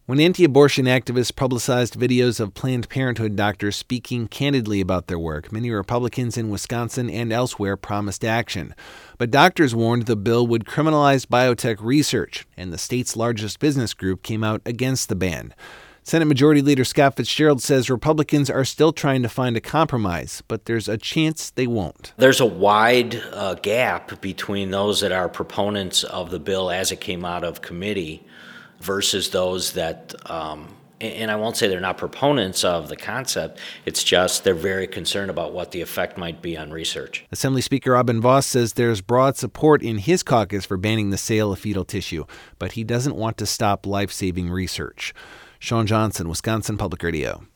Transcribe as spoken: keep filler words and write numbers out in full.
When anti-abortion activists publicized videos of Planned Parenthood doctors speaking candidly about their work, many Republicans in Wisconsin and elsewhere promised action. But doctors warned the bill would criminalize biotech research, and the state's largest business group came out against the ban. Senate Majority Leader Scott Fitzgerald says Republicans are still trying to find a compromise, but there's a chance they won't. There's a wide uh, gap between those that are proponents of the bill as it came out of committee versus those that, um, and I won't say they're not proponents of the concept, it's just they're very concerned about what the effect might be on research. Assembly Speaker Robin Vos says there's broad support in his caucus for banning the sale of fetal tissue, but he doesn't want to stop life-saving research. Sean Johnson, Wisconsin Public Radio.